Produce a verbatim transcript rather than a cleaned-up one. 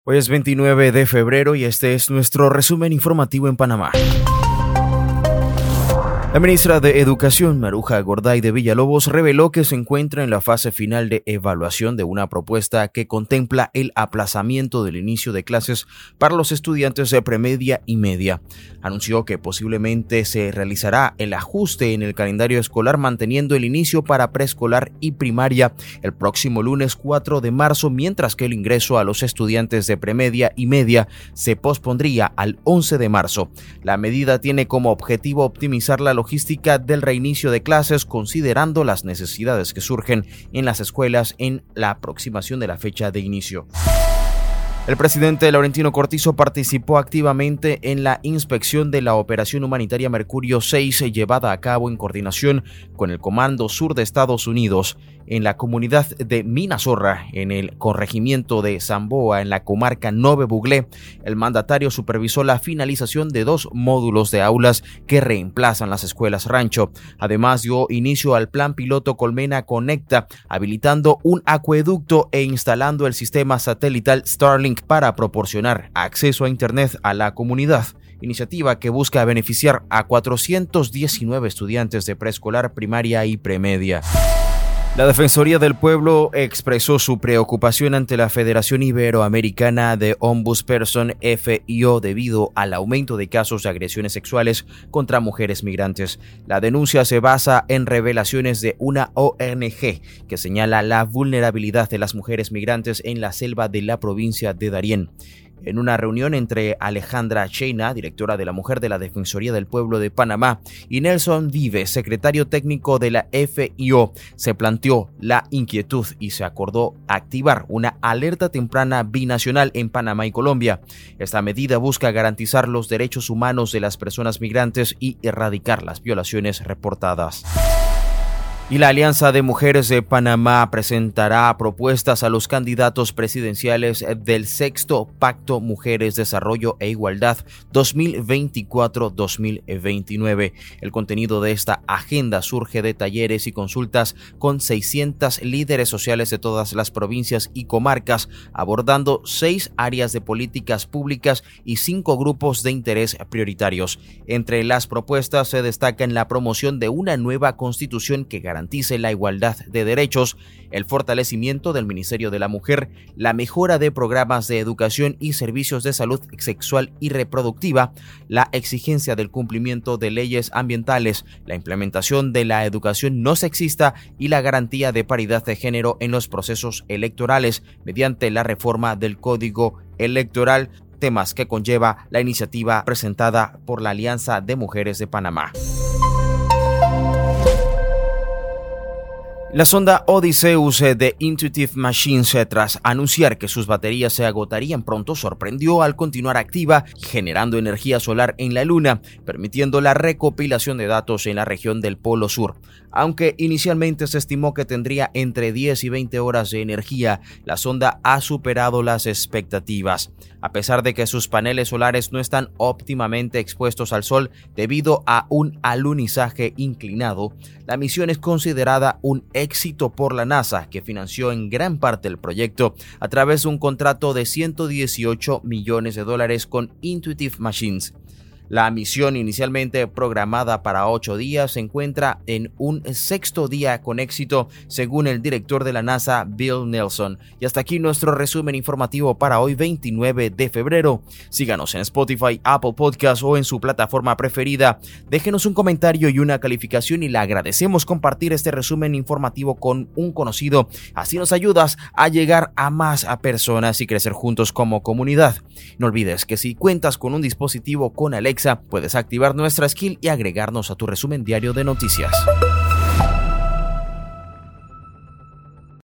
Hoy es veintinueve de febrero y este es nuestro resumen informativo en Panamá. La ministra de Educación, Maruja Gorday de Villalobos, reveló que se encuentra en la fase final de evaluación de una propuesta que contempla el aplazamiento del inicio de clases para los estudiantes de premedia y media. Anunció que posiblemente se realizará el ajuste en el calendario escolar manteniendo el inicio para preescolar y primaria el próximo lunes cuatro de marzo, mientras que el ingreso a los estudiantes de premedia y media se pospondría al once de marzo. La medida tiene como objetivo optimizar la logística del reinicio de clases, considerando las necesidades que surgen en las escuelas en la aproximación de la fecha de inicio. El presidente Laurentino Cortizo participó activamente en la inspección de la operación humanitaria Mercurio seis llevada a cabo en coordinación con el Comando Sur de Estados Unidos en la comunidad de Minazorra, en el corregimiento de Zamboa, en la comarca Nove Buglé. El mandatario supervisó la finalización de dos módulos de aulas que reemplazan las escuelas rancho. Además, dio inicio al plan piloto Colmena Conecta, habilitando un acueducto e instalando el sistema satelital Starlink para proporcionar acceso a Internet a la comunidad. Iniciativa que busca beneficiar a cuatrocientos diecinueve estudiantes de preescolar, primaria y premedia. La Defensoría del Pueblo expresó su preocupación ante la Federación Iberoamericana de Ombudsperson F I O debido al aumento de casos de agresiones sexuales contra mujeres migrantes. La denuncia se basa en revelaciones de una O N G que señala la vulnerabilidad de las mujeres migrantes en la selva de la provincia de Darién. En una reunión entre Alejandra Cheina, directora de la Mujer de la Defensoría del Pueblo de Panamá, y Nelson Vives, secretario técnico de la F I O, se planteó la inquietud y se acordó activar una alerta temprana binacional en Panamá y Colombia. Esta medida busca garantizar los derechos humanos de las personas migrantes y erradicar las violaciones reportadas. Y la Alianza de Mujeres de Panamá presentará propuestas a los candidatos presidenciales del sexto Pacto Mujeres, Desarrollo e Igualdad dos mil veinticuatro a dos mil veintinueve. El contenido de esta agenda surge de talleres y consultas con seiscientos líderes sociales de todas las provincias y comarcas, abordando seis áreas de políticas públicas y cinco grupos de interés prioritarios. Entre las propuestas se destacan la promoción de una nueva constitución que garantice garantice la igualdad de derechos, el fortalecimiento del Ministerio de la Mujer, la mejora de programas de educación y servicios de salud sexual y reproductiva, la exigencia del cumplimiento de leyes ambientales, la implementación de la educación no sexista y la garantía de paridad de género en los procesos electorales mediante la reforma del Código Electoral, temas que conlleva la iniciativa presentada por la Alianza de Mujeres de Panamá. La sonda Odysseus de Intuitive Machines, tras anunciar que sus baterías se agotarían pronto, sorprendió al continuar activa, generando energía solar en la Luna, permitiendo la recopilación de datos en la región del Polo Sur. Aunque inicialmente se estimó que tendría entre diez y veinte horas de energía, la sonda ha superado las expectativas. A pesar de que sus paneles solares no están óptimamente expuestos al sol debido a un alunizaje inclinado, la misión es considerada un éxito por la NASA, que financió en gran parte el proyecto a través de un contrato de ciento dieciocho millones de dólares con Intuitive Machines. La misión, inicialmente programada para ocho días, se encuentra en un sexto día con éxito, según el director de la NASA, Bill Nelson. Y hasta aquí nuestro resumen informativo para hoy, veintinueve de febrero. Síganos en Spotify, Apple Podcasts o en su plataforma preferida. Déjenos un comentario y una calificación y le agradecemos compartir este resumen informativo con un conocido. Así nos ayudas a llegar a más a personas y crecer juntos como comunidad. No olvides que si cuentas con un dispositivo con Alexa, puedes activar nuestra skill y agregarnos a tu resumen diario de noticias.